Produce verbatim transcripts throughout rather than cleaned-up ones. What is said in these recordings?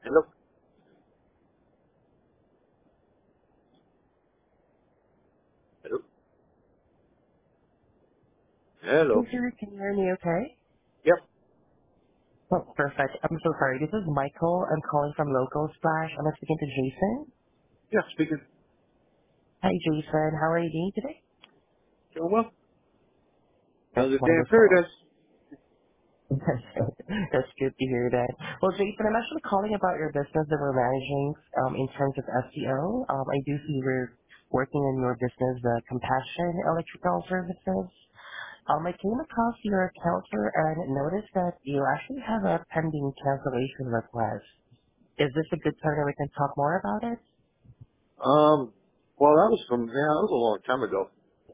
Hello? Hello? Hey, Hello? sir, can you hear me okay? Yep. Oh, perfect. I'm so sorry. This is Michael. I'm calling from Local Splash. I'm speaking to Jason. Yeah, speaking. Hi, Jason. How are you doing today? Doing well. That's Another day in wonderful. paradise. That's good to hear that. Well, Jason, I'm actually calling about your business that we're managing um, in terms of S E O. Um, I do see we're working in your business, the Compassion Electrical Services. Um, I came across your account, sir, and noticed that you actually have a pending cancellation request. Is this a good time that we can talk more about it? Um, well, that was from, yeah, that was a long time ago.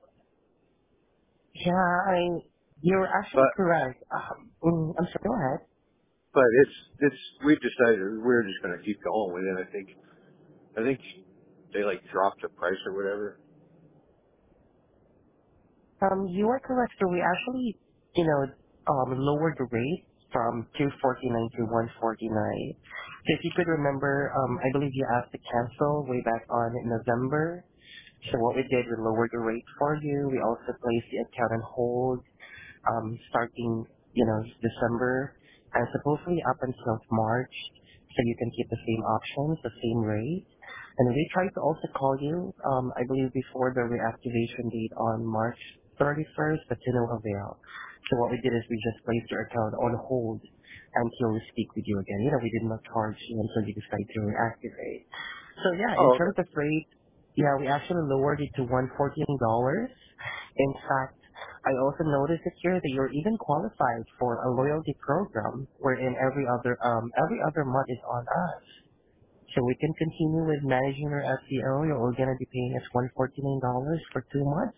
Yeah, I, you're actually But, correct. Um, mm, I'm sorry, go ahead. but it's, it's, we decided we're just going to keep going with it. I think, I think they like dropped the price or whatever. Um, you are correct. So we actually, you know, um, lowered the rate from two forty-nine to one forty-nine. So if you could remember, um, I believe you asked to cancel way back on November. So what we did, we lowered the rate for you. We also placed the account on hold um, starting, you know, December and supposedly up until March, so you can keep the same options, the same rate. And we tried to also call you, um, I believe before the reactivation date on March thirty-first, but to no avail. So what we did is we just placed your account on hold until we speak with you again. You know, we did not charge you until you decide to reactivate. So yeah, in Oh, terms okay. of rate, yeah, we actually lowered it to one hundred fourteen dollars. In fact, I also noticed this year that you're even qualified for a loyalty program wherein every other um every other month is on us. So we can continue with managing your S E O. You're only gonna be paying us one hundred forty-nine dollars for two months.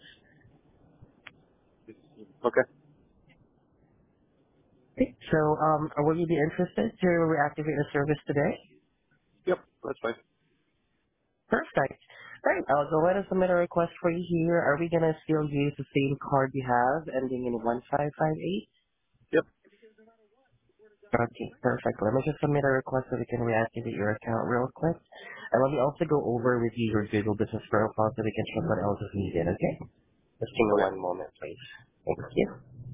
Okay. Okay. So um will you be interested to reactivate the service today? Yep, that's fine. Perfect. Right, I'll go ahead and submit a request for you here. Are we gonna still use the same card you have ending in one five five eight? Yep. Okay, perfect. Let me just submit a request so we can reactivate your account real quick. And let me also go over with you your Google Business Profile so we can check what else is needed, okay? Just give me Okay. one moment, please. Thank you.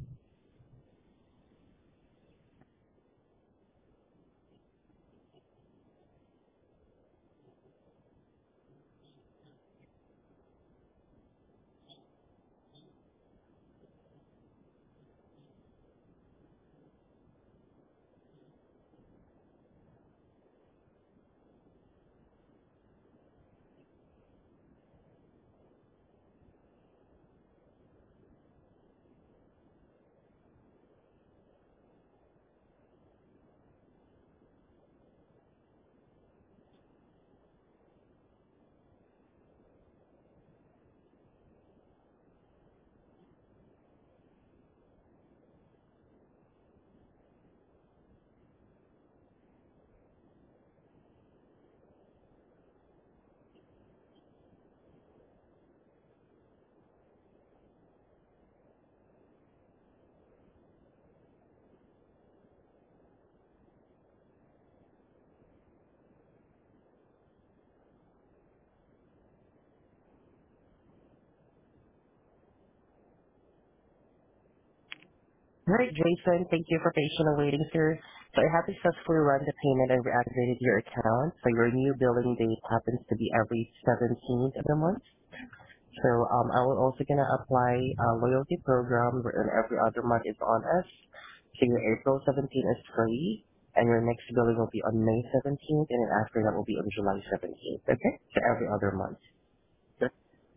All right, Jason, thank you for patiently waiting, sir. So I have successfully run the payment and reactivated your account. So your new billing date happens to be every seventeenth of the month. So um, I will also gonna apply a loyalty program where every other month is on us. So your April seventeenth is free, and your next billing will be on May seventeenth, and then after that will be on July seventeenth. Okay? So every other month. Okay.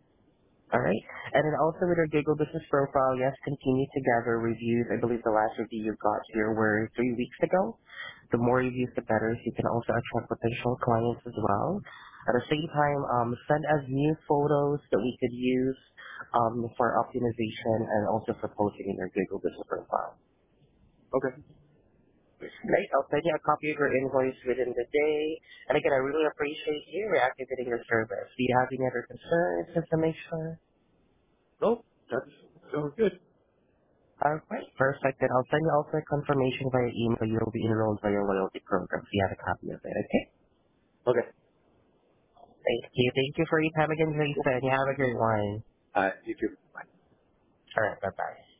All right. And then also with our Google Business Profile, yes, continue to gather reviews. I believe the last review you got here were three weeks ago. The more reviews, the better. So you can also attract potential clients as well. At the same time, um, send us new photos that we could use um, for optimization and also for posting in your Google Business Profile. Okay. Right. I'll send you a copy of your invoice within the day. And again, I really appreciate you reactivating your service. Do you have any other concerns just to make sure? No, that's sounds good. All right, perfect. Then I'll send you also a confirmation via email so you'll be enrolled by your loyalty program. So you have a copy of it, okay? Okay. Thank you. Thank you for your time again, Lisa, and you have a great one. Uh, you too. Bye. All right, bye-bye.